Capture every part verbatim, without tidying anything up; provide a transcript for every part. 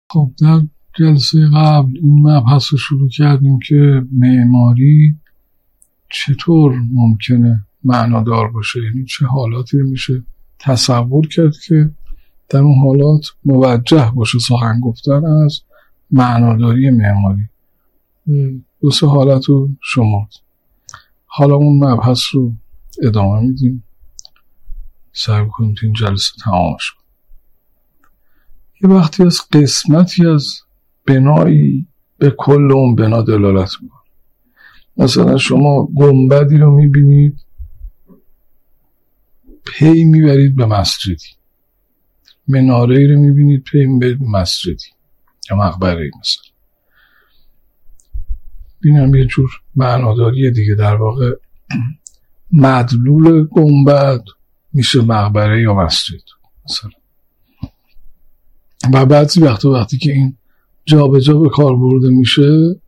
خب در جلسه قبل این مبحث رو شروع کردیم که معماری چطور ممکنه معنادار باشه، یعنی چه حالاتی رو میشه تصور کرد که در اون حالات موجه باشه سخن گفتن از معناداری معماری. دو سه حالت رو شمرد. حالا اون مبحث رو ادامه میدیم، سعی کنیم این جلسه تمام شد. یه وقتی از قسمتی از بنایی به کل اون بنا دلالت میکنه. مثلا شما گنبدی رو میبینید پی میبرید به مسجدی، مناره‌ای رو میبینید پی میبرید به مسجدی یا مقبره‌ای. مثلا بینم یه جور معناداری دیگه، در واقع مدلول گنبد میشه مقبره یا مسجد مثلا. و بعضی وقتا وقتی که این جا به جا به کار برده میشه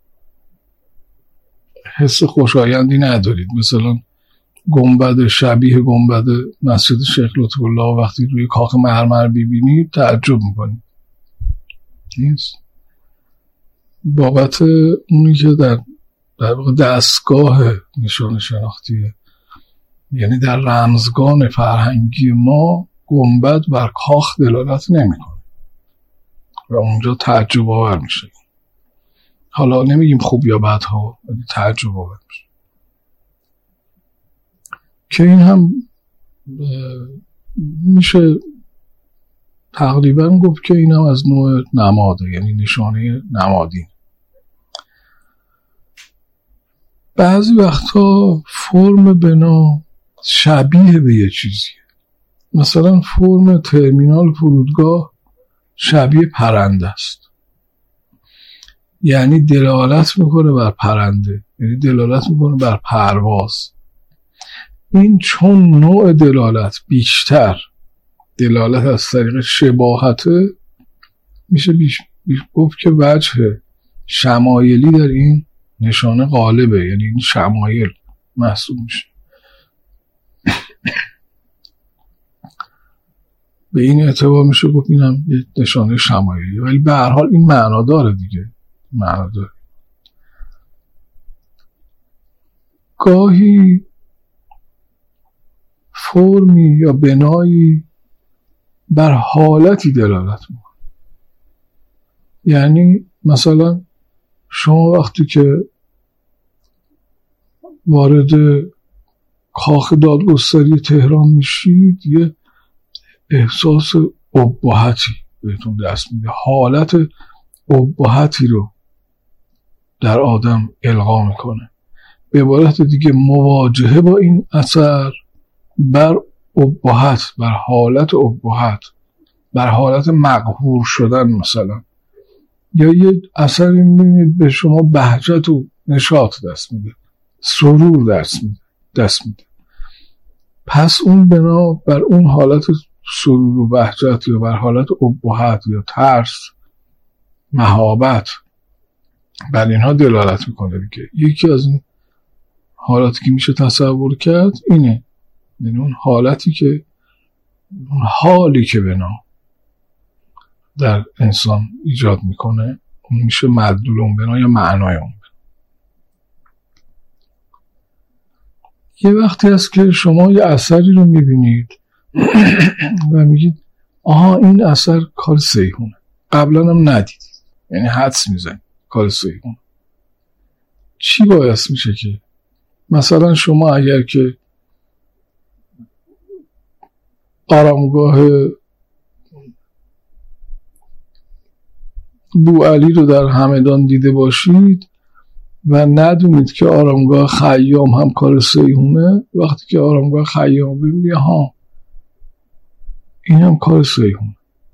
حس خوشایندی ندارید. مثلا گنبد شبیه گنبد مسجد شیخ لطف الله وقتی روی کاخ مرمر ببینید تعجب میکنید. نیست بابت اونی که در در واقع دستگاه نشان شناختیه، یعنی در رمزگان فرهنگی ما گنبد بر کاخ دلالت نمیکنه و اونجا تعجب آور میشه. حالا نمیگیم خوب یا بد ها، ولی تعجب آور میشه که این هم میشه تقریبا گفت که این هم از نوع نماده، یعنی نشانه نمادین. بعضی وقتا فرم بنا شبیه به یه چیزیه. مثلا فرم ترمینال فرودگاه شبیه پرنده است، یعنی دلالت میکنه بر پرنده، یعنی دلالت میکنه بر پرواز. این چون نوع دلالت بیشتر دلالت از طریق شباهته، میشه بیش گفت که وجه شمایلی در این نشانه غالبه، یعنی این شمایل محسوب میشه. به این اعتبار میشه گفت اینم یه نشانه شمایلی، ولی به هر حال این معنا داره دیگه، معنا داره. گاهی فرمی یا بنایی بر حالتی دلالت میکنه. یعنی مثلا شما وقتی که وارد کاخ دادگستری تهران میشید یه احساس ابهتی بهتون دست میده، حالت ابهتی رو در آدم القا میکنه. به عبارت دیگه مواجهه با این اثر بر ابهت، بر حالت ابهت، بر حالت مقهور شدن مثلا، یا یه اثری میبینید به شما بهجت و نشاط دست میده، سرور دست میده دست میده پس اون بنا بر اون حالت سرور و بهجت یا بر حالت ابهت یا ترس، مهابت، بر اینها دلالت میکنه دیگه. یکی از این حالاتی که میشه تصور کرد اینه، یعنی اون حالتی که اون حالی که بنا در انسان ایجاد میکنه اون میشه مدلول اون بنا یا معنای اون بنا. یه وقتی هست که شما یه اثری رو میبینید و میگید آها این اثر کار سیحونه، قبلا هم ندیدید، یعنی حدس میزنید کار سیحونه. چی باعث میشه که مثلا شما اگر که آرامگاه بوعلی رو در همدان دیده باشید و ندونید که آرامگاه خیام هم کار سیحونه، وقتی که آرامگاه خیام ببینید ها این هم کار سیحونه.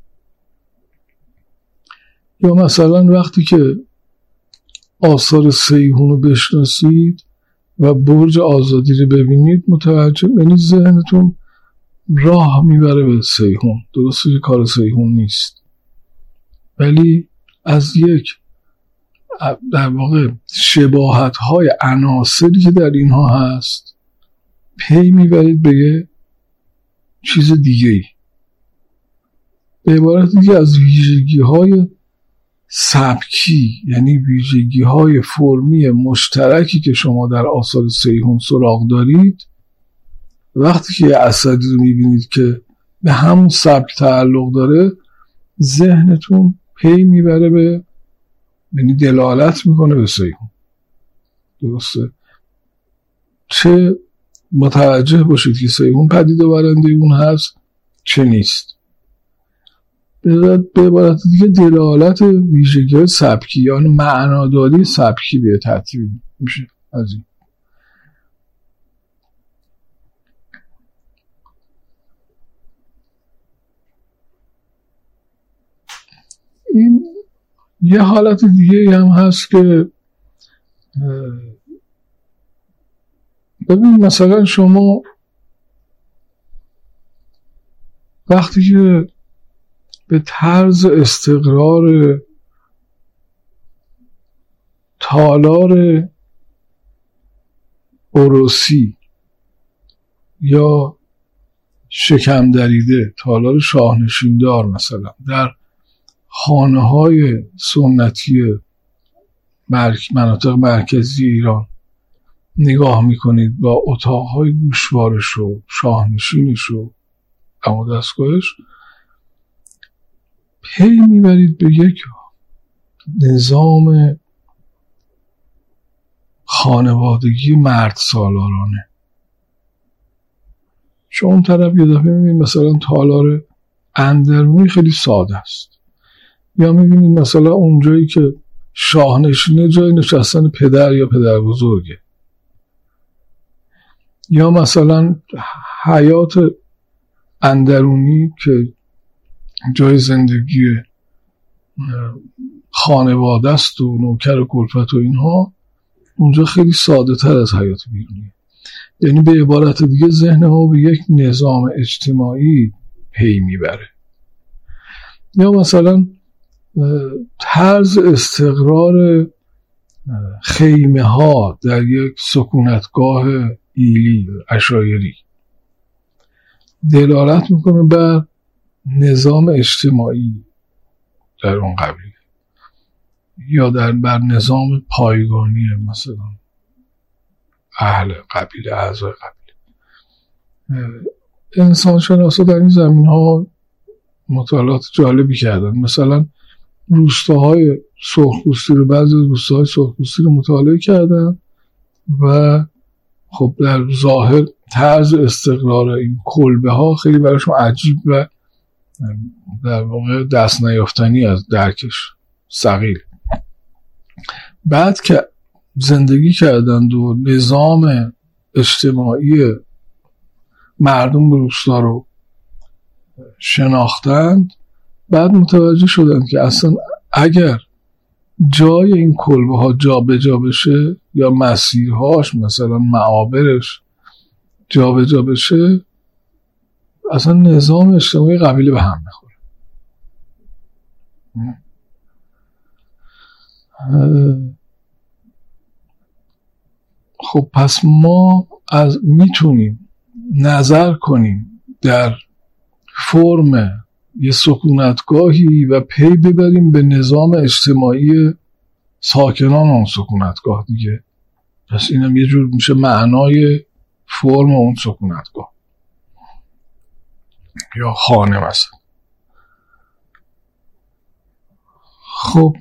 یا مثلا وقتی که آثار سیحون رو بشناسید و برج آزادی رو ببینید متوجه، یعنی ذهنتون راه میبره به سیحون. درسته که کار سیحون نیست، ولی از یک در واقع شباهت های عناصری که در اینها هست پی میبرید به یه چیز دیگه ای. به عبارت دیگه از ویژگی های سبکی، یعنی ویژگی های فرمی مشترکی که شما در آثار سیحون سراغ دارید، وقتی که یه اثری رو میبینید که به همون سبک تعلق داره، ذهنتون پی میبره به، یعنی دلالت میکنه به سیحون. درسته؟ چه متوجه باشید که سیحون پدیده برنده اون هست، چه نیست. به عبارت دیگه دلالت ویژگی سبکی یا یعنی معناداری سبکی به ترتیب میشه از این. این یه حالت دیگه هم هست که ببین مثلا شما وقتی که به طرز استقرار تالار اوروسی یا شکم دریده، تالار شاهنشیندار مثلا در خانه های سنتی مناطق مرکزی ایران نگاه میکنید با اتاقهای گوشوارش و شاهنشینش و دم دستگاهش، پی میبرید به یک نظام خانوادگی مرد سالارانه. شما اون طرف یه دفعه میبینید مثلا تالار اندرونی خیلی ساده است، یا میبینید مثلا اونجایی که شاهنشینه جای نشستن پدر یا پدر بزرگه، یا مثلا حیات اندرونی که جای زندگی خانواده است و نوکر و کلفت و اینها، اونجا خیلی ساده تر از حیات بیرونی. یعنی به عبارت دیگه ذهن ها به یک نظام اجتماعی پی میبره. یا مثلا طرز استقرار خیمه ها در یک سکونتگاه ایلی عشایری دلالت میکنه بر نظام اجتماعی در اون قبیله، یا در بر نظام پایگانی مثلا اهل قبیله، اعضای قبیله. انسان شناسا در این زمین ها مطالعات جالبی کردن. مثلا روستاهای سرخپوستی رو، بعضی روستاهای سرخپوستی رو مطالعه کردن و خب در ظاهر طرز استقرار این کلبه ها خیلی براشون عجیب و در واقع دست نیافتنی از درکش ثقیل. بعد که زندگی کردند و نظام اجتماعی مردم روستا رو شناختند، بعد متوجه شدند که اصلا اگر جای این کلبه ها جا به جا بشه یا مسیرهاش مثلا معابرش جا به جا بشه، اصلا نظام اجتماعی قبیله به هم میخوره. خب پس ما از میتونیم نظر کنیم در فرم یه سکونتگاهی و پی ببریم به نظام اجتماعی ساکنان اون سکونتگاه دیگه. پس اینم یه جور میشه معنای فرم اون سکونتگاه یا خانه مثلا. خب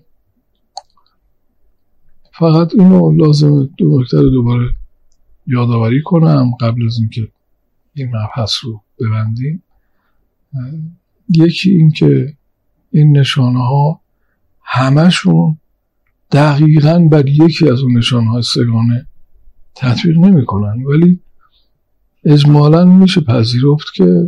فقط اینو لازمه دو نکته رو دوباره یادآوری کنم قبل از اینکه این مبحث رو ببندیم. یکی این که این نشانه ها همشون دقیقاً بر یکی از اون نشانه های سگانه تطبیق نمی کنن، ولی اجمالاً میشه پذیرفت که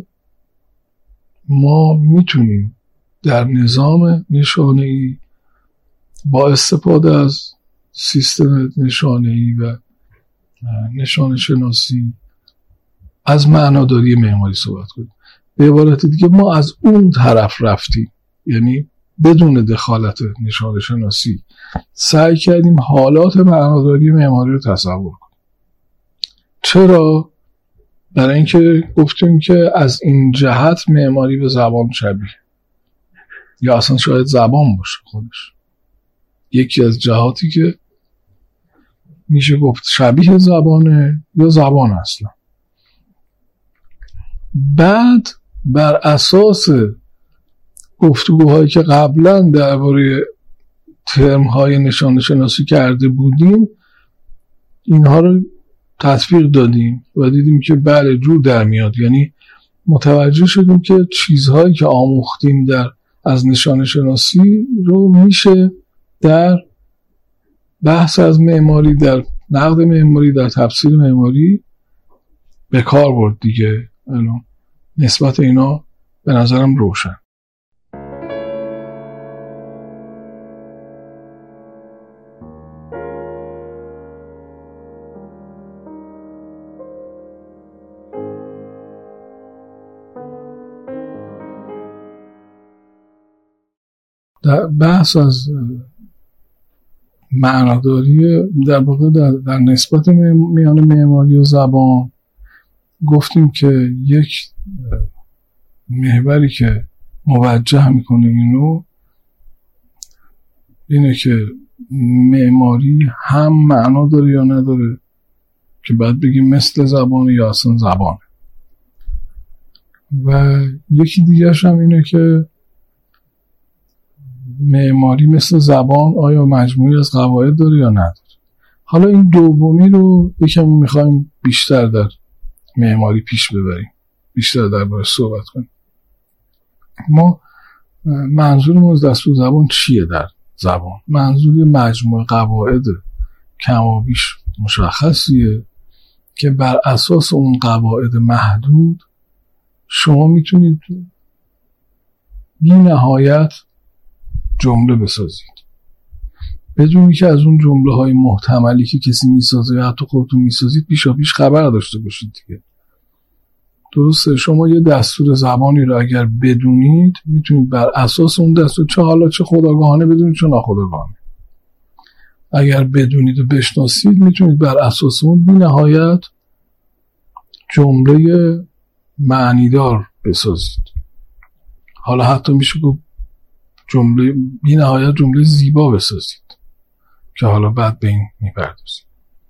ما میتونیم در نظام نشانه‌ای با استفاده از سیستم نشانه‌ای و نشانه شناسی از معناداری معماری صحبت کنیم. به عبارت دیگه ما از اون طرف رفتیم، یعنی بدون دخالت نشانه شناسی سعی کردیم حالات معناداری معماری رو تصور کنیم. چرا؟ برای اینکه گفتیم که از این جهت معماری به زبان شبیه. یا اصلا شاید زبان باشه خودش، یکی از جهاتی که میشه گفت شبیه زبانه یا زبان اصلا. بعد بر اساس گفتگوهایی که قبلا درباره ترم‌های نشانه شناسی کرده بودیم اینها رو تطبیق دادیم و دیدیم که بله جور در میاد. یعنی متوجه شدیم که چیزهایی که آموختیم در از نشانه شناسی رو میشه در بحث از معماری، در نقد معماری، در تفسیر معماری به کار برد دیگه. الان نسبت اینا به نظرم روشن. در بحث از معناداری در واقع در, در نسبت میان معماری و زبان گفتیم که یک محوری که موجه میکنه اینو اینه که معماری هم معنا داره یا نداره، که بعد بگیم مثل زبان یا اصلا زبانه. و یکی دیگرش هم اینه که معماری مثل زبان آیا مجموعی از قواعد داره یا نداره. حالا این دومی رو یکم میخوایم بیشتر در معماری پیش ببریم، بیشتر دربارش صحبت کنیم. ما منظورمون از دستور زبان چیه؟ در زبان منظور مجموعه قواعد کم و بیش مشخصیه که بر اساس اون قواعد محدود شما میتونید بی نهایت جمله بسازید بدون که از اون جمله های محتملی که کسی میسازه یا حتی خودتون میسازید پیشا پیش خبر داشته باشید دیگه. درسته؟ شما یه دستور زبانی رو اگر بدونید میتونید بر اساس اون دستور، چه حالا چه خودآگاهانه بدونید چه ناخودآگاهانه، اگر بدونید و بشناسید میتونید بر اساس اون بی نهایت جمله معنیدار بسازید. حالا حتی میشه گفت جمله بی نهایت جمله زیبا بسازید که حالا بعد به این میپردازید.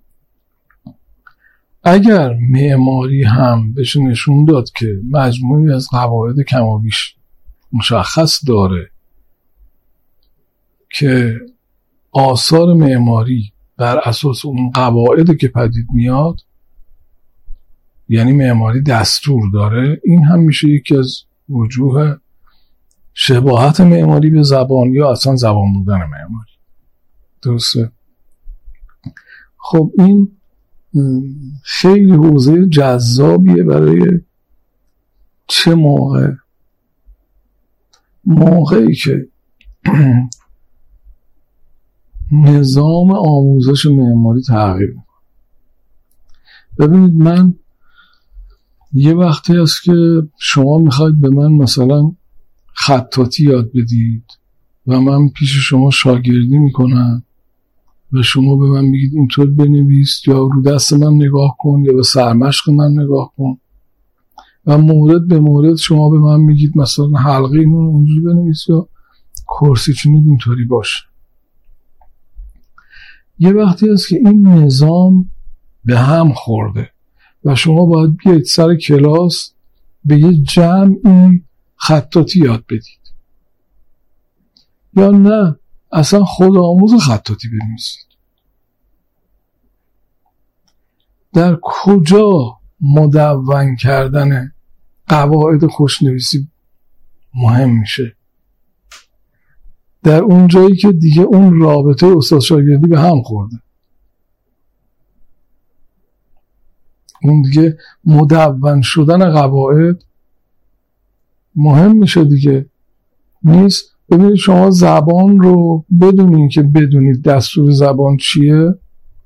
اگر معماری هم بشه نشون داد که مجموعی از قواعد کم و بیش مشخص داره که آثار معماری بر اساس اون قواعد که پدید میاد، یعنی معماری دستور داره، این هم میشه یکی از وجوه شباهت معماری به زبان یا اصلا زبان بودن معماری. درسته؟ خب این خیلی حوزه جذابیه برای چه موقع؟ موقعی که نظام آموزش معماری تغییر میکنه. ببینید من یه وقتی هست که شما میخواید به من مثلا خطاطی یاد بدید و من پیش شما شاگردی میکنم و شما به من میگید اینطور بنویس یا رو دست من نگاه کن یا به سرمشق من نگاه کن و مورد به مورد شما به من میگید مثلا حلقه اینو اینجوری بنویس یا کرسی چونید اینطوری باشه. یه وقتی هست که این نظام به هم خورده و شما باید بیاید سر کلاس به یه جمعی خطاطی یاد بدید یا نه اصلا خود آموز خطاطی بنویسید. در کجا مدون کردن قواعد خوشنویسی مهم میشه؟ در اون جایی که دیگه اون رابطه استاد شاگردی به هم خورده، اون دیگه مدون شدن قواعد مهم میشه دیگه نیست. ببینید شما زبان رو بدونین که بدونید دستور زبان چیه،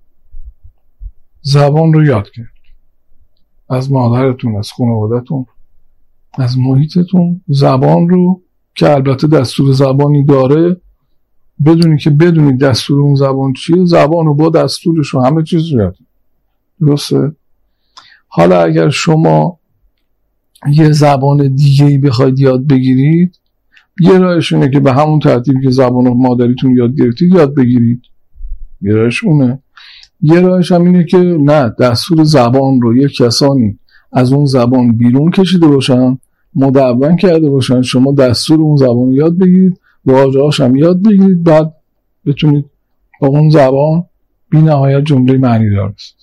زبان رو یاد کنید از مادرتون، از خانواده‌تون، از محیطتون. زبان رو که البته دستور زبانی داره بدونید که بدونید دستور اون زبان چیه، زبان رو با دستورش و همه چیز رو یاد کنید. درسته؟ حالا اگر شما یه زبان دیگه‌ای بخواید یاد بگیرید یه راهش اینه که به همون ترتیبی که زبان مادریتون یاد گرفتید یاد بگیرید، یه راهش اونه. یه راهش هم اینه که نه، دستور زبان رو یک کسانی از اون زبان بیرون کشیده باشن، مدون کرده باشن، شما دستور اون زبان یاد بگیرید، واژه‌هاش هم یاد بگیرید، بعد بتونید با اون زبان بی نهایت جمله معنی دار بسید.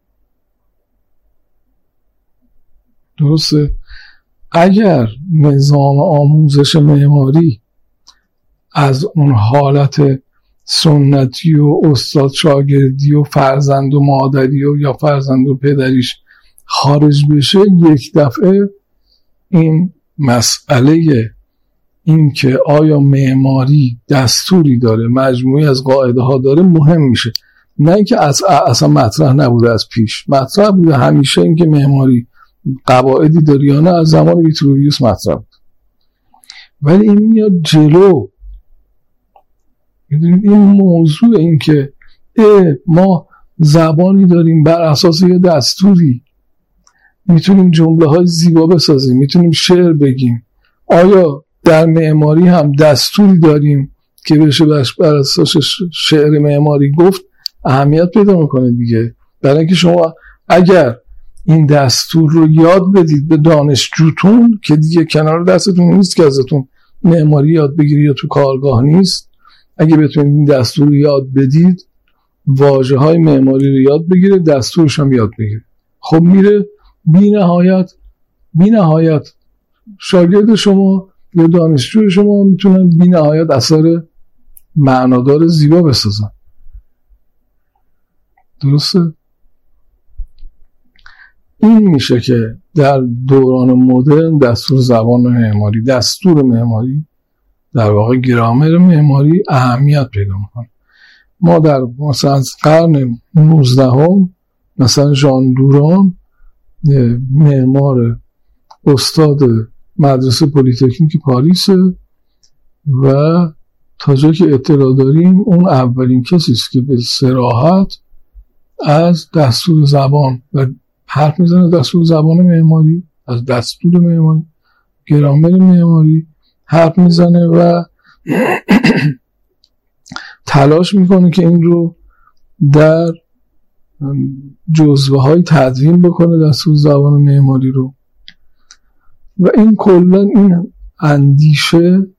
درسته؟ اگر نظام آموزش معماری از اون حالت سنتی و استاد شاگردی و فرزند و مادری و یا فرزند و پدریش خارج بشه، یک دفعه این مسئله این که آیا معماری دستوری داره، مجموعی از قاعده ها داره مهم میشه. نه اینکه از اصلا مطرح نبوده، از پیش مطرح بوده همیشه اینکه معماری قواعدی داره یا نه، از زمان ویتروویوس مطرح بود، ولی این میاد جلو. میدونید این موضوع این که ما زبانی داریم بر اساس یه دستوری میتونیم جمله های زیبا بسازیم، میتونیم شعر بگیم، آیا در معماری هم دستوری داریم که بشه بر اساس شعر معماری گفت؟ اهمیت پیدا میکنه دیگه. برای اینکه شما اگر این دستور رو یاد بدید به دانشجوتون که دیگه کنار دستتون نیست که ازتون معماری یاد بگیری یا تو کارگاه نیست، اگه بتونید این دستور رو یاد بدید، واژه های معماری رو یاد بگیره، دستورش هم یاد بگیره، خب میره بی نهایت بی نهایت شاگرد شما یا دانشجو شما میتونن بی نهایت اثر معنادار زیبا بسازن. درسته؟ این میشه که در دوران مدرن دستور زبان معماری، دستور معماری، در واقع گرامر معماری اهمیت پیدا میکنه. ما در مثلا از قرن نوزدهم مثلا ژان دوران معمار استاد مدرسه پلی‌تکنیک پاریس و تا جایی که اطلاع داریم اون اولین کسی است که به صراحت از دستور زبان و حرف میزنه، دستور زبان معماری، از دستور معماری، گرامر معماری حرف میزنه و تلاش میکنه که این رو در جزوه های تدوین بکنه، دستور زبان معماری رو. و این کلا این اندیشه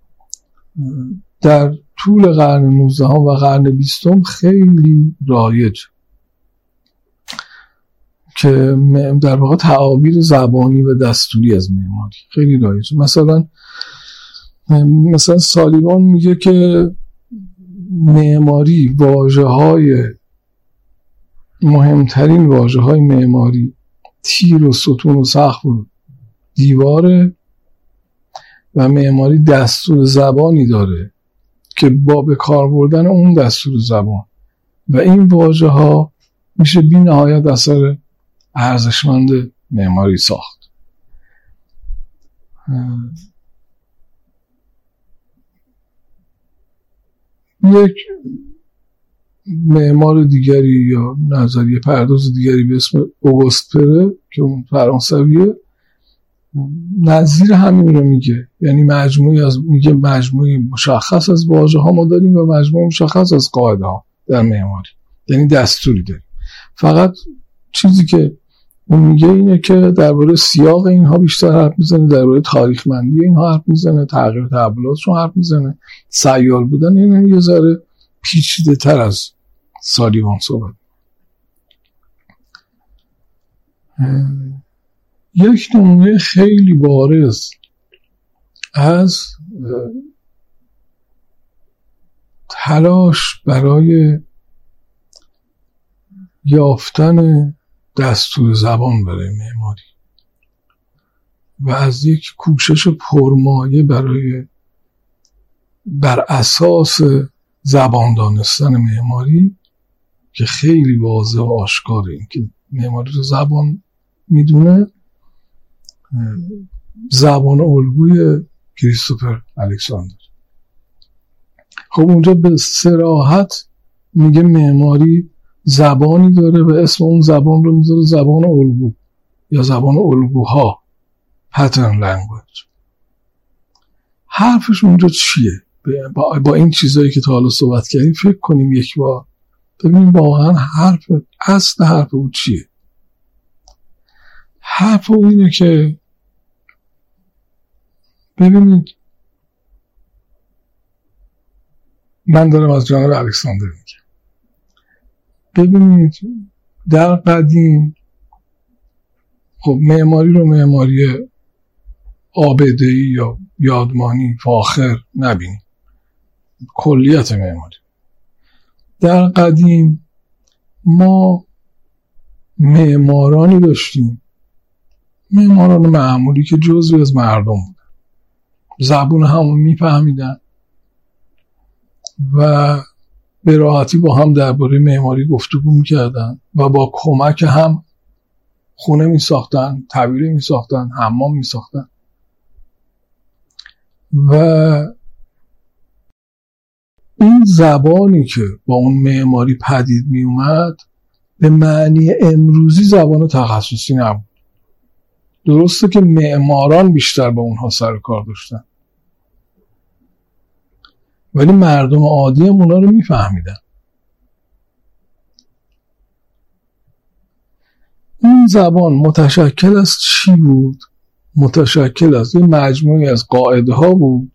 در طول قرن نوزدهم و قرن بیستم خیلی رایج که در واقع تعابیر زبانی و دستوری از معماری خیلی رایج. مثلا مثلا سالیوان میگه که معماری واژه‌های مهمترین واژه‌های معماری تیر و ستون و سقف و دیواره و معماری دستور زبانی داره که با به کار بردن اون دستور زبان و این واژه‌ها میشه بی نهایت اثر ارزشمند معماری ساخت. یک معمار دیگری یا نظریه پرداز دیگری به اسم اوگوست پره که اون فرانسویه نظیر همین رو میگه، یعنی مجموعی از میگه مجموعی مشخص از واژه ها ما داریم و مجموعی مشخص از قاعده ها در معماری، یعنی دستوری داریم. فقط چیزی که اون میگه اینه که درباره سیاق اینها بیشتر حرف میزنه، درباره تاریخمندی اینها حرف میزنه، تغییر تحولاتشون حرف میزنه، سیال بودن اینه یه ذره پیچیده تر از سالیوان صحبت. یک نمونه خیلی بارز از تلاش برای یافتن دستور زبان برای معماری و از یک کوشش پرمایه برای بر اساس زبان دانستن معماری که خیلی واضح و آشکاره این که معماری رو زبان میدونه، زبان الگوی کریستوفر الکساندر. خب اونجا به صراحت میگه معماری زبانی داره و اسم اون زبان رو میذاره زبان الگو یا زبان الگوها، pattern language. حرفش اونجا چیه؟ با, با این چیزایی که تا حالا صحبت کردیم فکر کنیم یک بار، ببینیم واقعا حرف اصل حرف او چیه. حرف او اینه که ببینید، من دارم از جناب الکساندر میگم، ببینید در قدیم خب معماری رو معماری عابده‌ای یا یادمانی فاخر نبینیم، کلیت معماری. در قدیم ما معمارانی داشتیم، معماران معمولی که جزئی از مردم بودن، زبون همون میفهمیدن و به راحتی با هم درباره معماری گفتگو میکردن و با کمک هم خونه میساختن، طویله میساختن، حمام میساختن و این زبانی که با اون معماری پدید می اومد به معنی امروزی زبان تخصصی نبود. درسته که معماران بیشتر با اونها سر و کار داشتن، ولی مردم عادی هم اونا رو می فهمیدن. این زبان متشکل از چی بود؟ متشکل از یه مجموعی از قاعده ها بود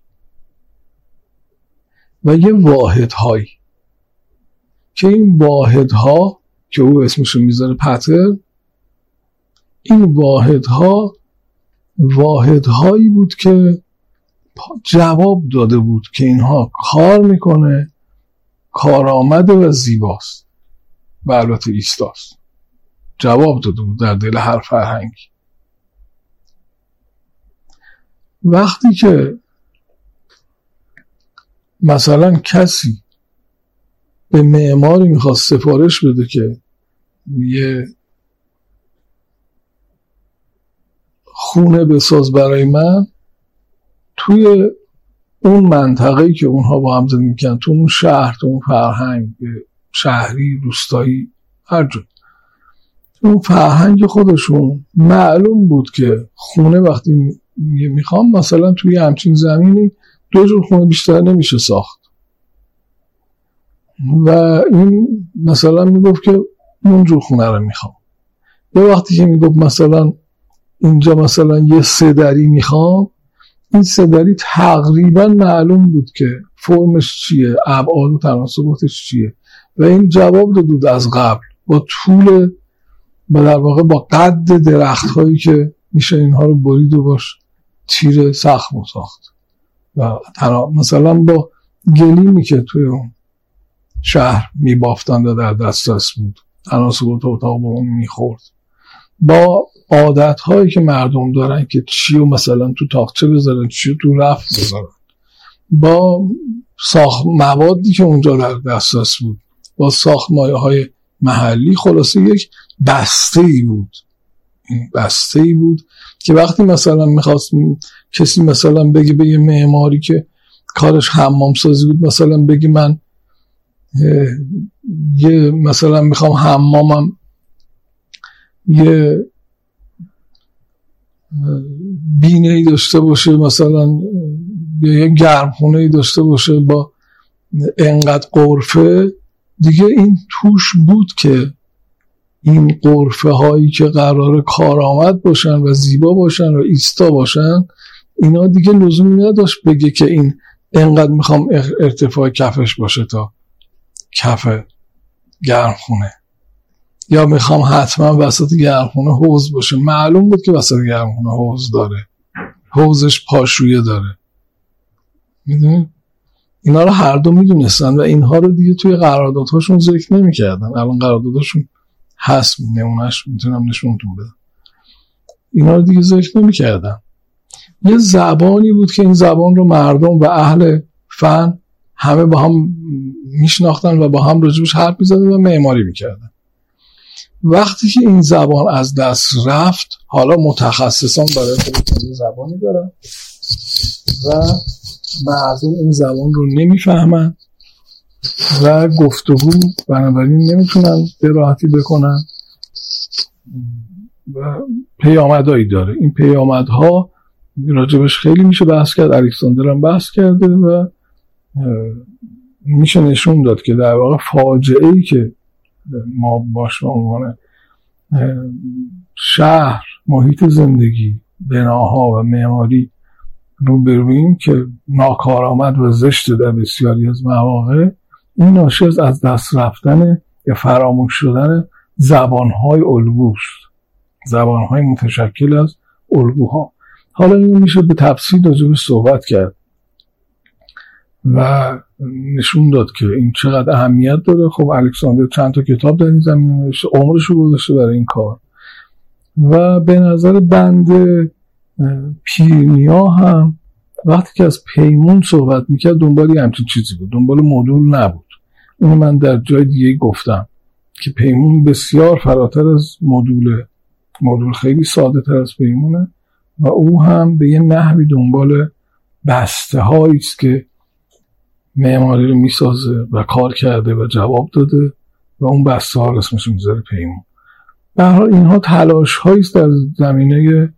و یه واحد هایی که این واحد ها که او اسمشو میذاره پترن، این واحد ها واحد هایی بود که جواب داده بود که اینها کار میکنه، کارآمده و زیباست و البته ایستاست. جواب داده بود در دل هر فرهنگی. وقتی که مثلا کسی به معماری میخواست سفارش بده که یه خونه بساز برای من توی اون منطقه‌ای که اونها با هم زندگی می‌کردن، تو اون شهر، تو اون فرهنگ شهری، روستایی، هر جا، تو اون فرهنگ خودشون معلوم بود که خونه وقتی میخوام مثلا توی همچین زمینی دو جور خونه بیشتر نمیشه ساخت و این مثلا میگفت که اون جور خونه رو میخوام. یه وقتی که میگفت مثلا اینجا مثلا یه سه دری میخوام، این سه دری تقریبا معلوم بود که فرمش چیه، ابعاد و تناسباتش چیه و این جواب داد از قبل با طول و در واقع با قد درخت هایی که میشه اینها رو برید و باش تیر سخت ساخت و مثلا با گلیمی که توی اون شهر میبافتن و در دسترس بود، تناسبات اتاق با اون میخورد، با عادت هایی که مردم دارن که چی رو مثلا تو تاقچه بذارن، چی رو تو رف بذارن، با ساخت موادی که اونجا در دسترس بود، با ساختمایه های محلی، خلاصه یک بسته ای بود. این بسته ای بود که وقتی مثلا میخواست کسی مثلا بگه به یه معماری که کارش حمام سازی بود، مثلا بگه من یه مثلا میخوام حمامم یه بینه ای داشته باشه، مثلا یه گرمخونه ای داشته باشه با انقدر غرفه، دیگه این توش بود که این غرفه هایی که قراره کارآمد باشن و زیبا باشن و ایستا باشن، اینا دیگه لزومی نداشت بگه که این انقدر میخوام ارتفاع کفش باشه تا کف گرمخونه، یا میخوام حتما وسط گرمخونه حوض باشه. معلوم بود که وسط گرمخونه حوض داره، حوضش پاشویه داره. میدونی؟ اینا رو هر دو میدونستن و اینها رو دیگه توی قراردادهاشون ذکر نمیکردن. الان قراردادهاشون هست، نمونهش میتونم نشونتون بدم. اینا رو دیگه ذکر نمیکردن. یه زبانی بود که این زبان رو مردم و اهل فن همه با هم میشناختن و با هم راجبش حرف میزدن و معماری میکردن. وقتی که این زبان از دست رفت، حالا متخصصان برای خودشون زبانی دارن و مردم این زبان رو نمیفهمن و گفتگو بنابراین نمیتونن به راحتی بکنن و پیامدهایی داره. این پیامدها راجبش خیلی میشه بحث کرد، الکساندر هم بحث کرده و میشه نشون داد که در واقع فاجعه ای که ما باش به عنوان شهر، محیط زندگی، بناها و معماری رو برویم که ناکارآمد و زشت در بسیاری از مواقع، این ناشی از از دست رفتن یا فراموش شدن زبانهای الگوست، زبانهای متشکل از الگوها. حالا این میشه به تفصیل راجعش صحبت کرد و نشون داد که این چقدر اهمیت داره. خب الکساندر چند تا کتاب در این زمینه نوشته، عمرش رو گذاشته برای این کار و به نظر بنده پیرنیا هم وقتی که از پیمون صحبت میکرد دنبال همچین چیزی بود، دنبال مدول نبود. اینو من در جای دیگه گفتم که پیمون بسیار فراتر از مدول، مدول خیلی ساده تر از پیمونه و او هم به یه نحوی دنبال بسته هایی است که معماری رو میسازه و کار کرده و جواب داده و اون بسته ها اسمش میذاره پیمون. به هر حال اینها تلاش هایی است در زمینه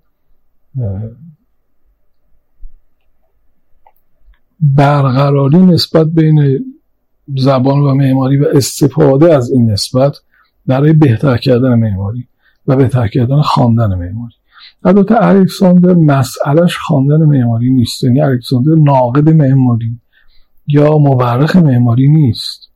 برقراری نسبت بین زبان و معماری و استفاده از این نسبت برای بهتر کردن معماری و بهتر کردن خواندن معماری. البته الکساندر مسئلهش خواندن معماری نیست، یعنی الکساندر ناقد معماری یا مورخ معماری نیست،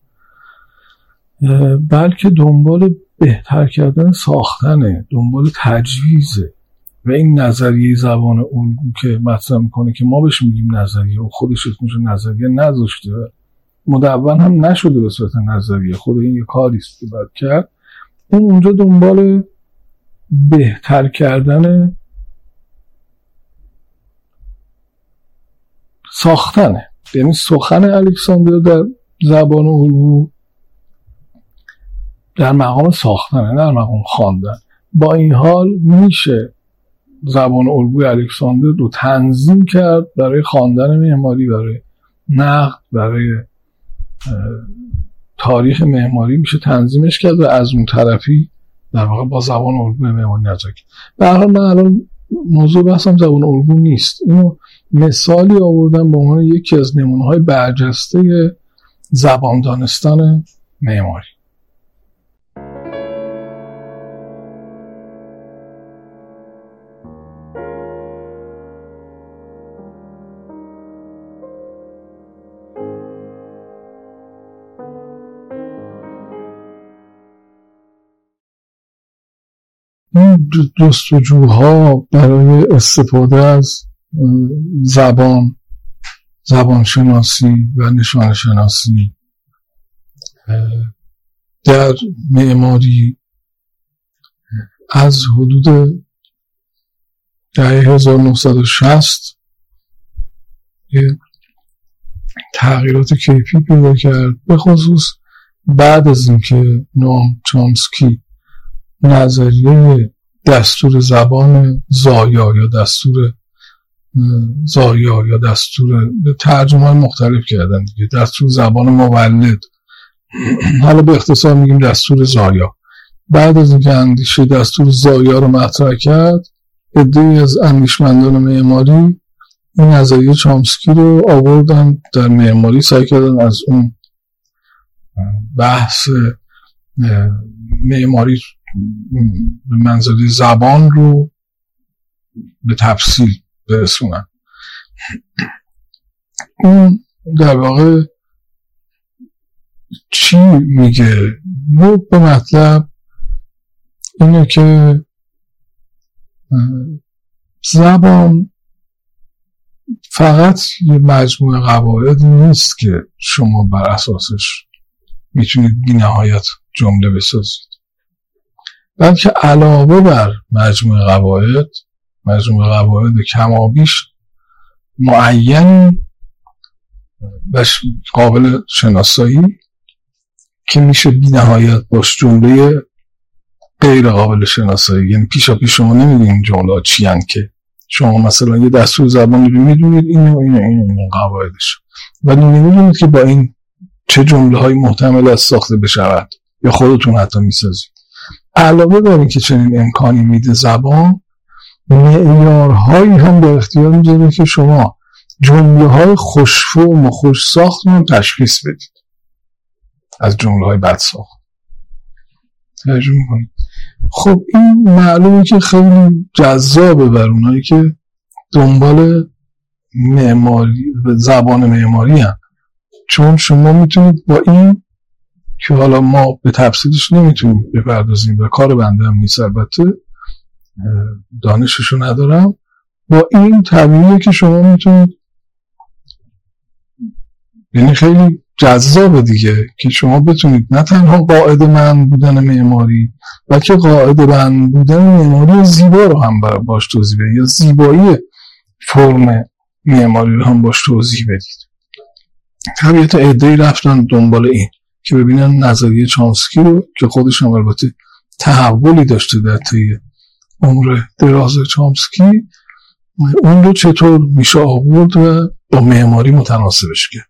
بلکه دنبال بهتر کردن ساختنه، دنبال تجویزه و این نظریه زبان الگو که مطرح میکنه که ما بهش میگیم نظریه و خودش اسمش نظریه نذاشته و مدون هم نشده به صورت نظریه، خود این یه کاری است که باید کرد. اون اونجا دنبال بهتر کردن ساختنه، یعنی سخن الکساندر در زبان الگو در مقام ساختنه، در مقام خواندن. با این حال میشه زبان الگوی الکساندر رو تنظیم کرد برای خواندن معماری، برای نقد، برای تاریخ معماری میشه تنظیمش کرد و از اون طرفی در واقع با زبان الگوی معماری نجاک. به هر حال من الان موضوع بحثم زبان الگو نیست، اینو مثالی آوردم به عنوان یکی از نمونه‌های برجسته زبان دانستن معماری. این جستجوها برای استفاده از زبان، زبان شناسی و نشان شناسی در معماری از حدود دهه هزار و نهصد و شصت یه تغییرات کیفی پیدا کرد، به خصوص بعد از اینکه نوام چامسکی نظریه دستور زبان زایا یا دستور زایا یا دستور به ترجمه مختلف کردن دیگه، دستور زبان مولد، حالا به اختصار میگیم دستور زایا. بعد از اینکه اندیشه دستور زایا رو مطرح کرد، عده‌ای از اندیشمندان معماری این نظریه چامسکی رو آوردن در معماری، سعی کردن از اون بحث معماری به منزله زبان رو به تفصیل برسونن. اون در واقع چی میگه؟ رو به مطلب اینه که زبان فقط یه مجموعه قواعد نیست که شما بر اساسش میتونید بی نهایت جمله بسازید، بلکه علاوه بر مجموعه قواعد، مجموعه قواعد کمابیش معینی و قابل شناسایی که میشه بی نهایت باش جمله غیر قابل شناسایی، یعنی پیشا پیش شما نمیدونید جمله ها چی هن که شما مثلا یه دستور زبانی رو میدونید اینو اینو اینو اینو قواعدش، ولی نمیدونید که با این چه جمله های محتمل از ساخته بشود یا خودتون حتی میسازید. علاوه بر این که چنین امکانی میده زبان، معیارهایی هم در اختیار میذاره که شما جمله های خوشفرم و خوش ساخت رو تشخیص بدید از جمله های بد ساخت. ترجمه کنید. خب این معلومه که خیلی جذابه بر اونایی که دنبال معماری زبان معماری هم، چون شما میتونید با این که حالا ما به تفصیلش نمیتونیم بپردازیم و کار بنده هم نیست، البته دانششو ندارم، با این طبیعیه که شما میتونید، یعنی خیلی جذابه دیگه که شما بتونید نه تنها قاعده مند بودن معماری بلکه قاعده مند بودن معماری زیبا رو هم باش توضیح بدید یا زیبایی فرم معماری رو هم باش توضیح بدید. طبیعتا عده‌ای رفتن دنبال این که ببینن نظریه چامسکی رو که خودش هم البته تحولی داشته در طی عمر دراز چامسکی، اون رو چطور میشه آورد و با معماری متناسبش کرد.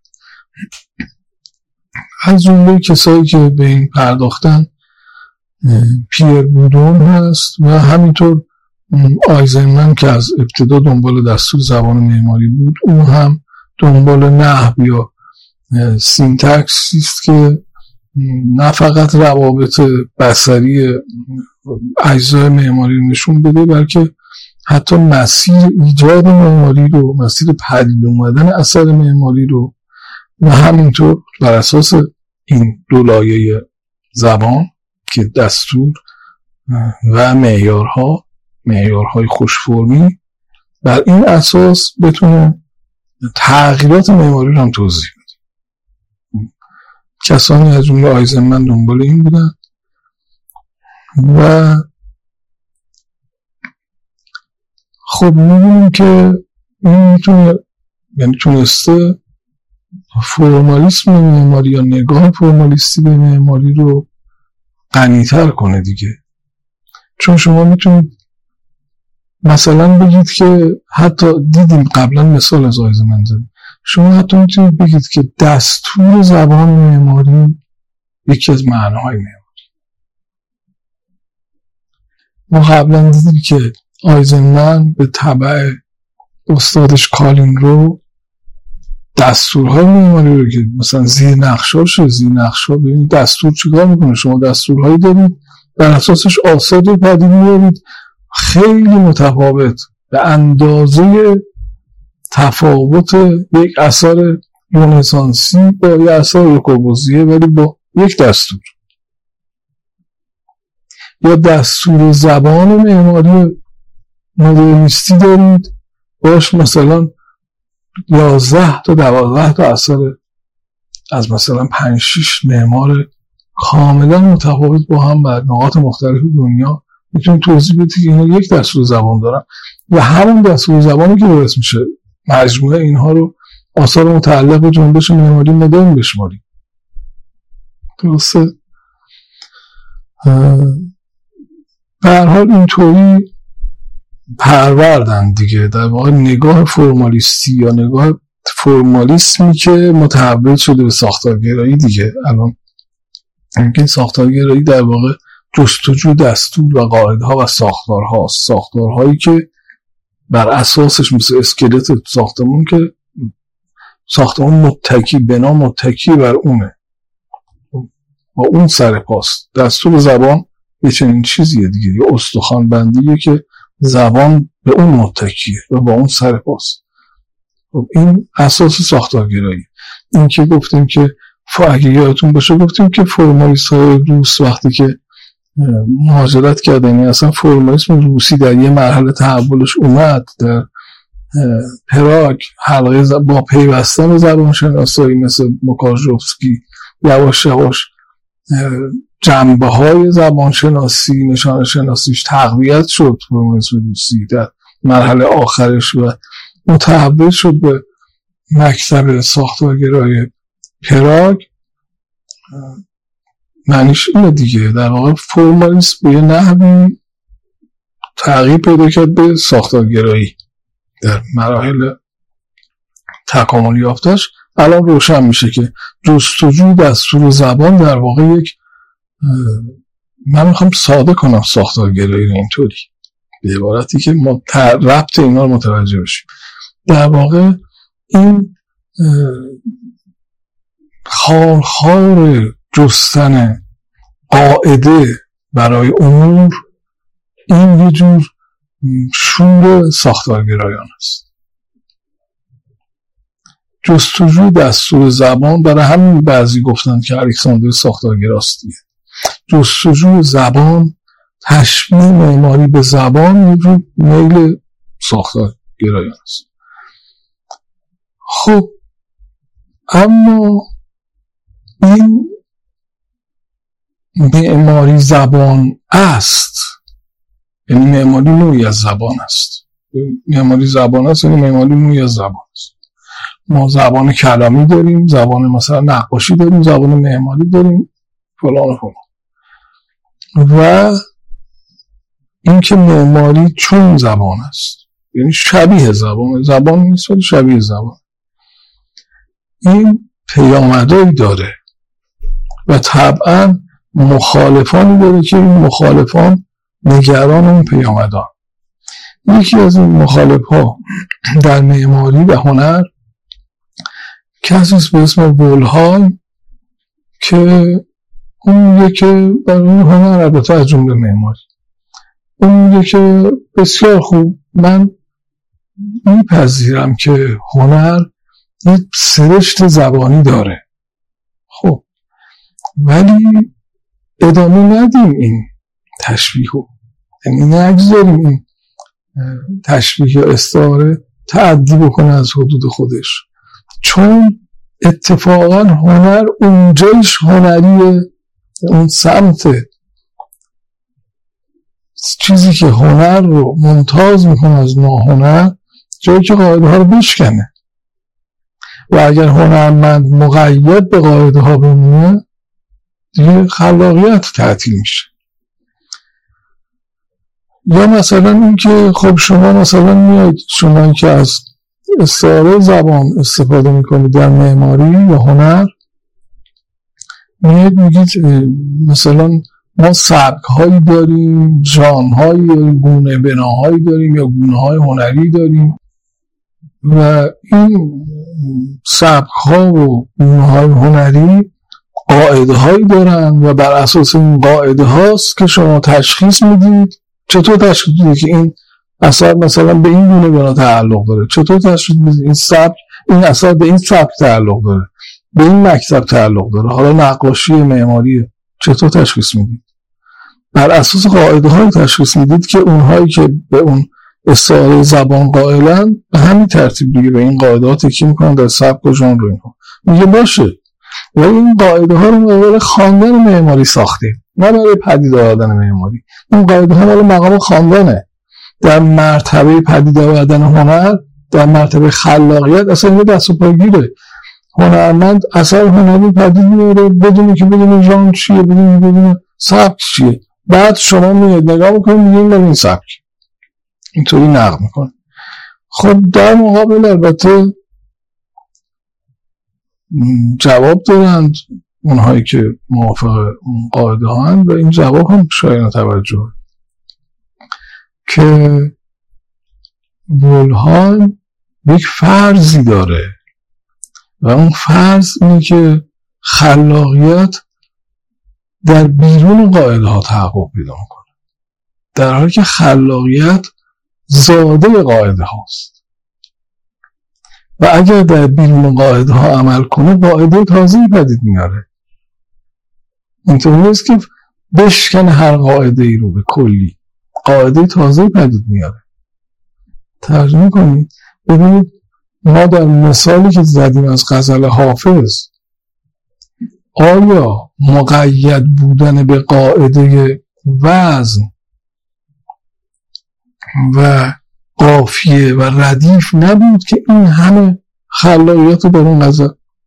از جمله کسایی که به این پرداختن پیر بودون هست و همینطور آیزنمن که از ابتدا دنبال دستور زبان معماری بود، اون هم دنبال نحو یا سینتکسی است که نه فقط روابط بصری اجزای معماری رو نشون بده بلکه حتی مسیر ایجاد معماری رو، مسیر پدید اومدن اثر معماری رو و همینطور بر اساس این دو لایه زبان که دستور و معیارها، معیارهای خوشفرمی، بر این اساس بتونه تغییرات معماری رو هم توضیح بده. کسانی از جمله آیزنمن دنبال این بودن و خب می‌بینیم که این میتونه، یعنی تونسته فرمالیسم معماری یا نگاه فرمالیستی به معماری رو غنی‌تر کنه دیگه. چون شما میتونید مثلا بگید که حتی دیدیم قبلا مثال از آیزنمن زدیم، شما حتی میتونید بگید که دستور زبان معماری یکی از معناهای معماری. ما قبلا دیدیم که آیزنمن به تبع استادش کالین رو دستورهای معماری رو که مثلا زیر نقشاش زیر نقشا ببینید دستور چیکار میکنه. شما دستورهایی دارید بر اساسش آثار پدید میارید خیلی متفاوت به اندازه تفاوت یک اثر رنسانسی با یک اثر روکوکویی ولی با یک دستور. یا دستور زبان معماری مدرنیستی دارید باش مثلا یازده تا دوازده تا اثر از مثلا پنج شش معمار کاملا متفاوت با هم بر نقاط مختلف دنیا میتونید توضیح بدید که اینا یک دستور زبان دارن و همون دستور زبانی که درست میشه مجموعه اینها رو آثار متعلق به جنبش معماری مدرن بشمارید. درسته؟ به هر حال اینطوری پروردن دیگه در واقع نگاه فرمالیستی یا نگاه فرمالیسمی که متحول شده به ساختارگرایی دیگه. الان این ساختارگرایی در واقع جستجو دستور و قاعده ها و ساختارها، ساختارهایی که بر اساسش مثل اسکلت ساختمون که ساختمون متکی بنا متکی بر اونه با اون سر پاست. دستور زبان یه چنین چیزیه دیگه، یه استخوان بندیه که زبان به اون متکیه و با اون سر پاست. خب این اساس ساختارگرایی. این که گفتیم که اگه یادتون باشه گفتیم که فرمالیست های روس وقتی که مهاجرت کردن، یعنی اصلا فرمالیسم روسی در یه مرحله تحولش اومد در پراگ حلقه با پیوستن به زبان شناسایی مثل موکاژوفسکی یواش یواش جنبه های زبان شناسی نشان شناسیش تقویت شد. فرمالیسم روسی در مرحله آخرش و متحول شد به مکتب ساختارگرای پراگ. معنیش اینه دیگه در واقع فرمالیسم به یه نحوی تغییر پیدا کرد به ساختارگرایی در مراحل تکاملی یافتش. الان روشن میشه که جستجوی دستور زبان در واقع یک، من میخوام ساده کنم ساختارگرایی رو اینطوری، به عبارتی که ما ربط اینا رو متوجه بشیم. در واقع این خارخار جستن قاعده برای امور، این یه جور شور ساختارگرایان است. جستجوی دستور زبان، برای همین بعضی گفتن که الکساندر ساختارگراست. جستجوی زبان، تشبیه معماری به زبان یه جور میل ساختارگرایان است. خب اما این معماری زبان است، یعنی معماری نوعی از زبان است. معماری زبان است یعنی معماری نوعی از زبان است. ما زبان کلامی داریم، زبان مثلا نقاشی داریم، زبان معماری داریم، فلان و فلان. و این که معماری چون زبان است، یعنی شبیه زبان، زبان نیست ولی شبیه زبان، این پیامدهایی داره و طبعا مخالفانی داره که این مخالفان نگران اون پیامدان. یکی از این مخالفها در معماری و هنر کسی است به اسم وولهایم که اون میگه که برای هنر، البته از جمله معماری، اون میگه که بسیار خوب، من میپذیرم که هنر یک سرشت زبانی داره، خب ولی ادامه ندیم این تشبیه رو، یعنی نگذاریم این تشبیه یا استعاره تعدی بکنه از حدود خودش، چون اتفاقا هنر اونجایش هنریه، اون سمت چیزی که هنر رو ممتاز میکنه از ناهنر، جایی که قاعده ها رو بشکنه. و اگر هنرمند مقید به قاعده ها بمونه، دیگه خلاقیت تعطیل میشه. یا مثلا این که خب شما مثلا میاید، شما که از استعاره زبان استفاده میکنید در معماری یا هنر، میاید میگید مثلا ما سبک هایی داریم، ژانر هایی داریم، گونه بناهایی داریم یا گونه های هنری داریم و این سبک ها و گونه های هنری قاعده هایی دارن و بر اساس این قاعده هاست که شما تشخیص میدید. چطور تشخیص میدید که این اثر مثلا به این گونه بنا تعلق داره؟ چطور تشخیص میدید این سبک، این اثر به این سبک تعلق داره، به این مکتب تعلق داره، حالا نقاشی معماری، چطور تشخیص میدید؟ بر اساس قاعده های تشخیص میدید که اونهایی که به اون استعاره زبان قائلن به همین ترتیب دیگه به این قاعده ها تکیه میکنن در سبک و ژانر اینها. میگه باشه، ولی این قاعده ها رو برای خواندن معماری ساختیم، نه برای پدید آوردن معماری. این قاعده ها برای مقام خواندنه. در مرتبه پدید آوردن هنر، در مرتبه خلاقیت، اصلا این دست و پاگیره. هنرمند اثر هنری پدید میاره بدون که بدون ژانر چیه، بدون بدون سبک چیه. بعد شما میاد نگاه میکنید میگید این سبک، اینطوری نقد میکنه. خب در مقابل البته جواب دارند اونهایی که موافق اون قاعده ها هستند و این جواب هم شایان توجه که وولهایم یک فرضی داره و اون فرض اینه که خلاقیت در بیرون قاعده ها تحقق پیدا میکنه، در حالی که خلاقیت زاده قاعده هاست و اگر در بیرون قاعده ها عمل کنه قاعده تازه‌ای پدید میاره. اینطور نیست که بشکنه هر قاعده ای رو به کلی، قاعده تازه‌ای پدید میاره. ترجمه کنید ببینید، ما در مثالی که زدیم از غزل حافظ، آیا مقید بودن به قاعده وزن و قافیه و ردیف نبود که این همه خلاقیت رو در اون غزل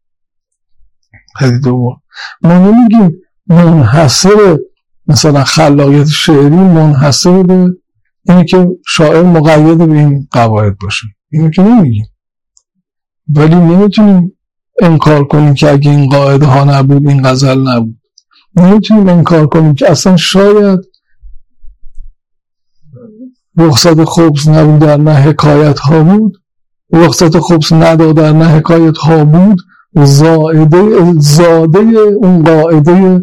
پدید آورد؟ ما نمیگیم منحصر مثلا خلاقیت شعری منحصر به اینه که شاعر مقید به این قواعد باشه، اینو که نمیگیم، ولی نمیتونیم انکار کنیم که اگه این قاعده ها نبود این غزل نبود. نمیتونیم انکار کنیم که اصلا شاید رخصت خبز نبودن نه حکایت ها بود، رخصت خبز ندادن نه حکایت ها بود، زاده زاده اون قاعده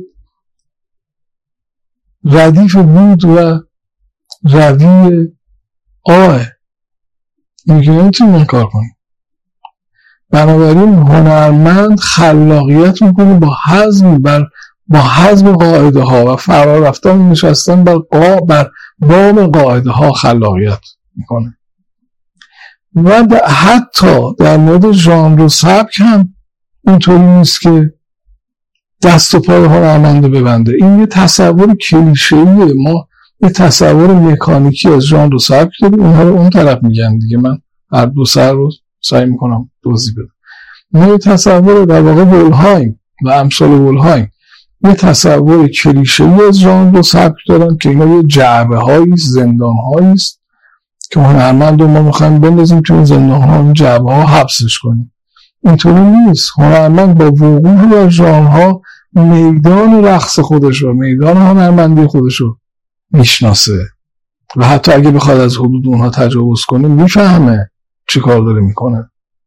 ردیف بود و روی آه این که نمیتونی کار کنی. بنابراین هنرمند خلاقیت میکنه با حزم بر با حزم قاعده ها و فرار رفتن نشستن بر قا بر بام قاعده ها خلاقیت میکنه. و حتی در مورد ژانر و سبک هم اینطوری نیست که دست و پای هنرمند ببنده. این یه تصور کلیشه‌ایه. ما یه تصور مکانیکی از ژانر و سبک داریم، اونها رو اون طرف میگن دیگه. من هر دو سر رو سعی میکنم توضیح بدم. ما یه تصور در واقع وولهایم و امثال وولهایم یه تصور کلیشه‌ای از ژانر و سبک دارن که اینا یه جعبه هایی زندان هایی است که هنرمند رو ما میخوایم بندازیم توی زندان ها، اون جعبه ها حبسش کنیم. اینطوری نیست. هنرمند با وقوع در ژانرها میدان رقص خودش رو، میدان هنرمندی خودش رو میشناسه و حتی اگه بخواد از حدود اونها تجاوز کنه میفهمه چی کار داره میکنه.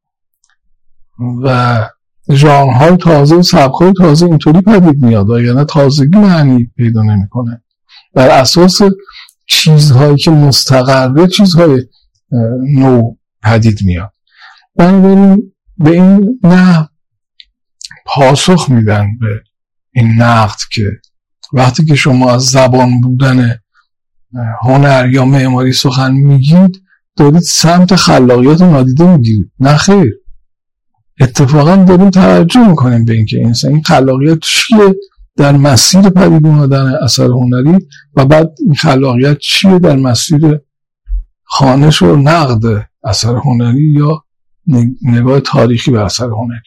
و ژانرهای تازه و سبک‌های تازه اینطوری پدید میاد، یعنی تازگی معنی پیدا نمیکنه بر اساس چیزهایی که مستقره، چیزهای نو پدید میاد. بنابراین به این نه پاسخ میدن به این نقد که وقتی که شما از زبان بودن هنر یا معماری سخن میگید دارید سمت خلاقیت رو نادیده میگیرید. نه خیر، اتفاقا داریم توجه میکنیم به اینکه انسان این خلاقیت چیه در مسیر پدید اومدن اثر هنری و بعد این خلاقیت چیه در مسیر خوانش و نقد اثر هنری یا نگاه تاریخی به اثر هنری.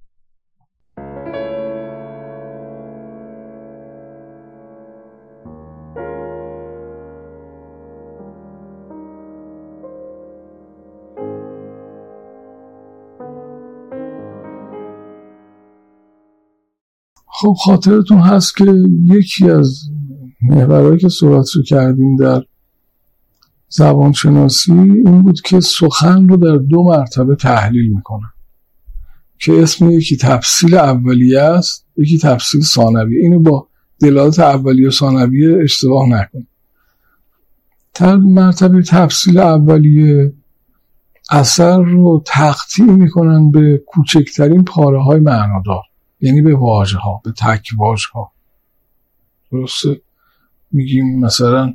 خب خاطرتون هست که یکی از محورهایی که صحبت رو کردیم در زبانشناسی این بود که سخن رو در دو مرتبه تحلیل میکنن که اسم یکی تفصیل اولیه است، یکی تفصیل ثانویه. اینو با دلالت اولیه و ثانویه اشتباه نکنید. در مرتبه تفصیل اولیه اثر رو تقطیع میکنن به کوچکترین پاره های معنادار، یعنی به واژه ها، به تک واژه ها. درسته؟ میگیم مثلا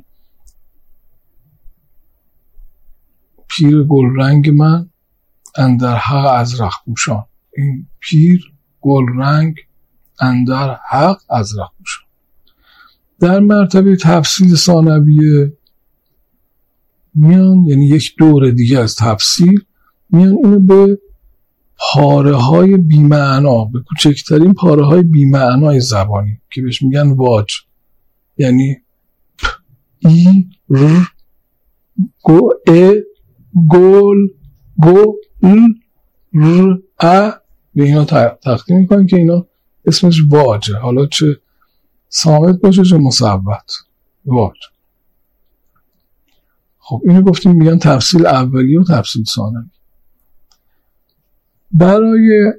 پیر گلرنگ من اندر حق ازرق پوشان. این پیر گلرنگ اندر حق ازرق پوشان. در مرتبه تفصیل ثانویه میان، یعنی یک دور دیگه از تفصیل، میان اینو به پاره های بی‌معنا، به کوچکترین پاره های بی‌معنای زبانی که بهش میگن واج، یعنی پ ای ر گو ا گل گو ل ر ا به اینا تقدیم میکنن که اینا اسمش واجه، حالا چه صامت باشه چه مصوت. واج. خب اینو گفتیم میگن تفصیل اولی و تفصیل ثانوی. برای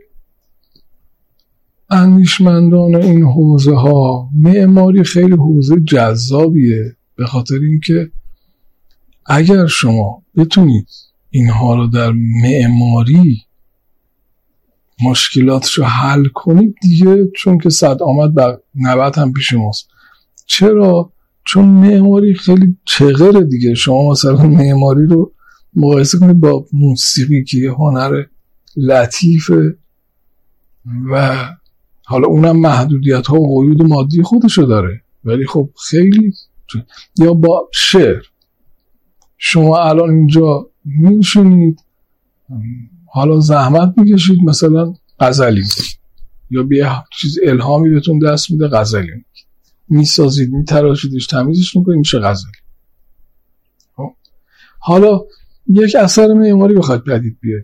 اندیشمندان این حوزه ها معماری خیلی حوزه جذابیه، به خاطر اینکه اگر شما بتونید اینها رو در معماری مشکلاتش رو حل کنید دیگه، چون که صد آمد بر نبد هم پیش ماست. چرا؟ چون معماری خیلی چغره دیگه. شما مثلا معماری رو مقایسه کنید با موسیقی که یه هنر لطیفه و حالا اونم محدودیت ها و قیود مادی خودشو داره، ولی خب خیلی. یا با شعر، شما الان اینجا میشونید حالا زحمت میکشید مثلا غزلی یا بیا چیز الهامی بهتون دست میده غزلی میسازید، میتراشیدش، تمیزش میکنید، میشه غزلی. حالا یک اثر معماری بخواید پدید بیارید،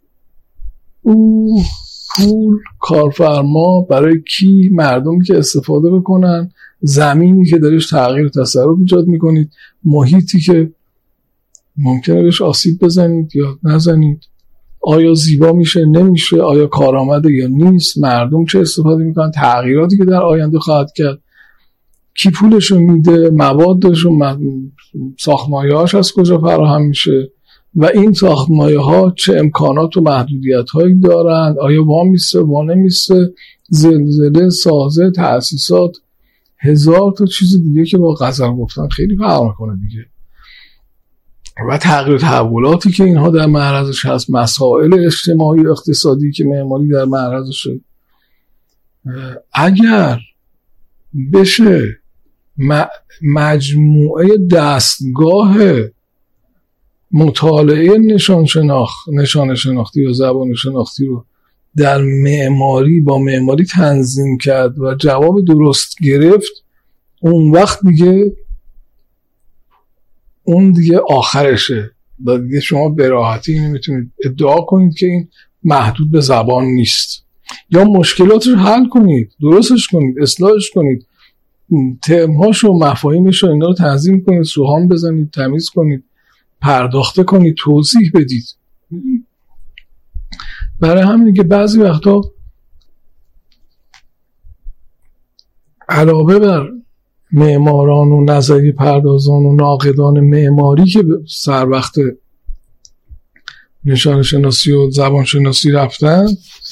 او پول، کارفرما، برای کی؟ مردمی که استفاده بکنن، زمینی که درش تغییر تصرف ایجاد میکنید، محیطی که ممکنه بهش آسیب بزنید یا نزنید، آیا زیبا میشه نمیشه، آیا کارآمده یا نیست، مردم چه استفاده میکنن، تغییراتی که در آینده خواهد کرد، کی پولشو میده، موادش و ساختمان‌هاش از کجا فراهم میشه و این ساختمان‌ها چه امکانات و محدودیت‌هایی دارند، آیا وا میسته وا نمیسته، زلزله، سازه، تأسیسات، هزار تا چیز دیگه که با غزل گفتن خیلی فرق میکنه دیگه. و تغییر تحولاتی که اینها در معرضش هست، مسائل اجتماعی و اقتصادی که معماری در معرضشه. اگر بشه مجموعه دستگاه مطالعه نشان شناخت نشان شناختی و زبان شناختی رو در معماری با معماری تنظیم کرد و جواب درست گرفت، اون وقت دیگه اون دیگه آخرشه و دیگه شما به راحتی نمیتونید ادعا کنید که این محدود به زبان نیست. یا مشکلاتش رو حل کنید، درستش کنید، اصلاحش کنید، ترم‌هاش و مفاهیمش رو اینا رو تنظیم کنید، سوهان بزنید، تمیز کنید، پرداخته کنید، توضیح بدید. برای همین که بعضی وقتا علاوه بر معماران و نظریه پردازان و ناقدان معماری که سر وقت نشان شناسی و زبان شناسی رفتن،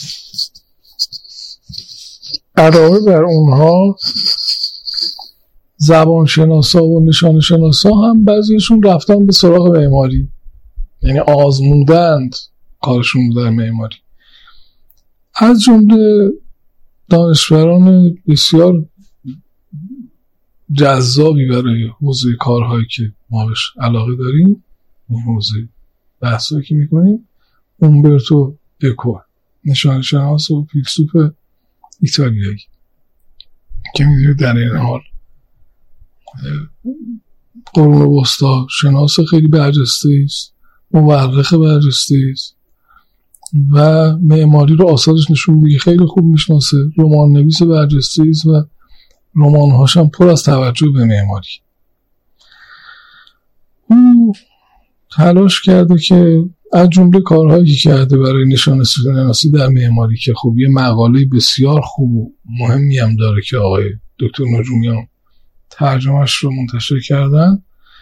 علاوه بر اونها زبان شناسا و نشان شناسا هم بعضیشون رفتن به سراغ معماری، یعنی آزمودند کارشون در معماری. از جمله دانشوران بسیار جذابی برای حوزه کارهایی که ما بهش علاقه داریم، این حوزه بحثایی که میکنیم، اومبرتو اکو، نشان شناس و فیلسوف ایتالیایی که میدونید در این حال قرون وسطا شناس خیلی برجسته است، مورخ برجسته است و معماری رو آثارش نشون میده خیلی خوب میشناسه، رمان نویس برجسته است و رمان‌هاش هم پر از توجه به معماری. او تلاش کرده که از جمله کارهایی که کرده برای نشان شناسی در معماری که خوب یه مقاله بسیار خوب و مهمی هم داره که آقای دکتر نجومیان ترجمهش رو منتشر کردن.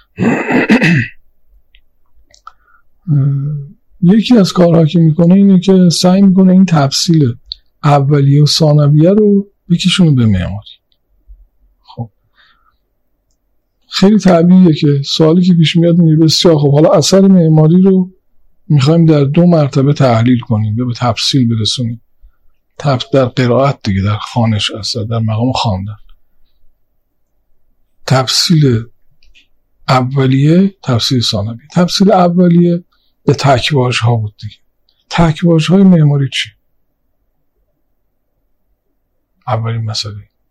یکی از کارهایی که میکنه اینه که سعی میکنه این تفصیل اولیه و ثانویه رو بکشونه به معماری. خب خیلی طبیعیه که سوالی که پیش میاد میگه بسیار خب حالا اثر معماری رو میخوایم در دو مرتبه تحلیل کنیم، به تفصیل برسونیم، در قرائت دیگه، در خوانش اثر، در مقام خواندن. تفصیل اولیه، تفصیل ثانویه. تفصیل اولیه به تک‌واژه ها بود دیگه. تک‌واژه های معماری چی؟ اولین مسئله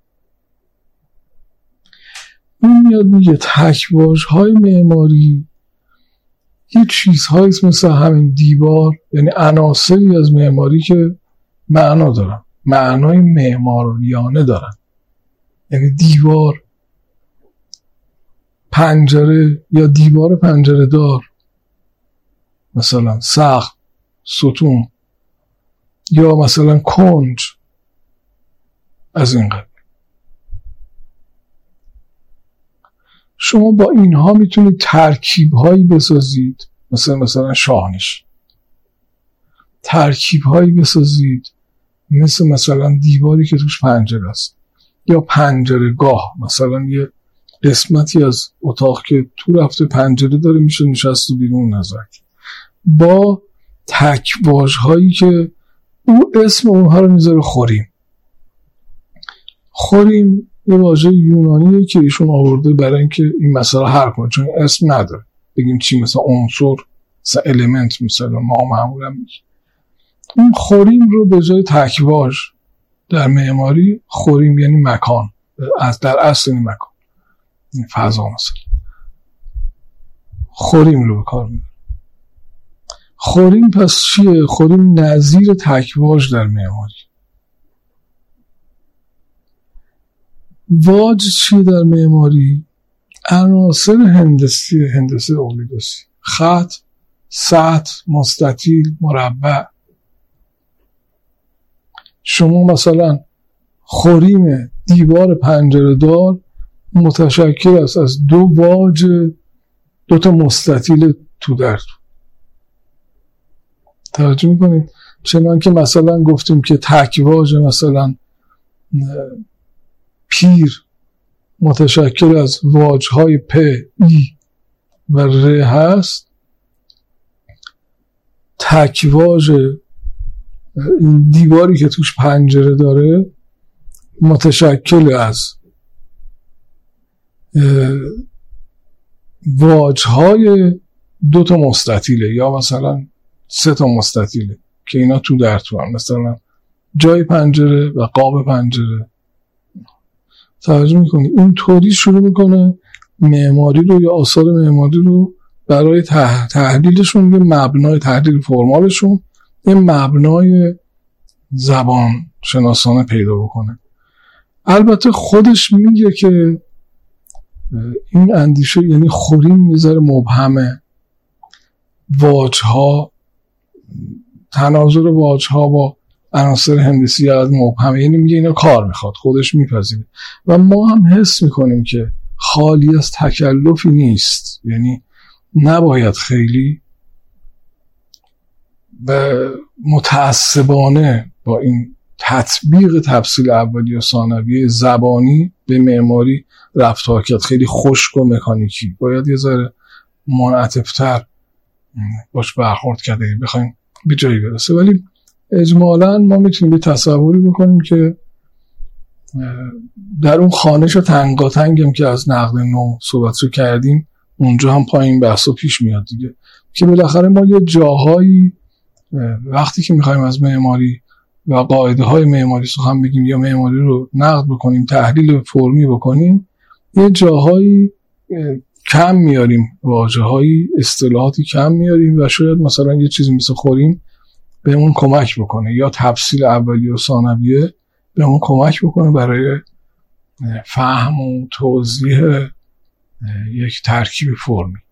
اون میاد میگه تک‌واژه های معماری یه چیزهایی مثل همین دیوار، یعنی عناصری از معماری که معنا دارن، معنای معماریانه دارن. یعنی دیوار، پنجره یا دیوار پنجره دار، مثلا سقف، ستون یا مثلا کنج، از این قبیل. شما با اینها میتونید ترکیب‌هایی بسازید، مثلا مثلا شاهنش، ترکیب‌هایی بسازید مثل مثلا دیواری که توش پنجره است یا پنجره‌گاه، مثلا یه قسمتی از اتاق که تو رفته پنجره داره میشه نشست و بیرون نظر، با تک‌واژه‌هایی که او اسم اونها رو میذاره خوریم. خوریم یه واژه یونانیه که ایشون آورده برای اینکه این مسئله حل کنه، چون اسم نداره. بگیم چی، مثلا عنصر، مثلا المنت، مثلا ما معمولا میگیم. اون خوریم رو به جای تک‌واژه در معماری، خوریم یعنی مکان، از در اصل این مکان، این فضا، مثلا خوریم رو به کار میبره. خوریم پس چیه؟ خوریم نظیر تک‌واژه در معماری. واج چیه در معماری؟ عناصر هندسی، هندسه اولیگوسی. خط، سطح، مستطیل، مربع. شما مثلا خریم دیوار پنجره دار متشکل است از دو واج دو تا مستطیل تو در تو. توجه میکنید؟ چنان که مثلا گفتیم که تک واژه مثلا پیر متشکل از واژهای پ، ای و ر هست، تک واژه این دیواری که توش پنجره داره متشکل از واجهای دو تا مستطیله یا مثلا سه تا مستطیله که اینا تو در تو هم، مثلا جای پنجره و قاب پنجره. توجه میکنی؟ این طوری شروع میکنه معماری رو یا آثار معماری رو برای تح... تحلیلشون یه مبنای تحلیل فرمالشون یه مبنای زبان شناسانه پیدا بکنه. البته خودش میگه که این اندیشه یعنی خوریم میذاره مبهمه، واجها، تناظر واجها با عناصر هندسی از مبهمه، یعنی میگه اینا کار میخواد، خودش میپذیره و ما هم حس میکنیم که خالی از تکلفی نیست، یعنی نباید خیلی و متعصبانه با این تطبیق تفصیل اولیه و ثانویه زبانی به معماری رفتار کرد، خیلی خشک و مکانیکی. باید یه ذره منعطف‌تر باش برخورد کرده بخوایم به جایی برسه. ولی اجمالاً ما میتونیم به تصوری بکنیم که در اون خانش تنگاتنگم که از نقد نو صحبتشو کردیم اونجا هم پایین بحثو پیش میاد دیگه، که بالاخره ما یه جاهایی وقتی که میخوایم از معماری و قاعده های معماری سخن بگیم یا معماری رو نقد بکنیم، تحلیل فرمی بکنیم، یه جاهایی کم میاریم، واژه‌هایی، اصطلاحاتی کم میاریم و شاید مثلا یه چیزی مثل خوریم به اون کمک بکنه یا تفصیل اولیه و ثانویه به اون کمک بکنه برای فهم و توضیح یک ترکیب فرمی.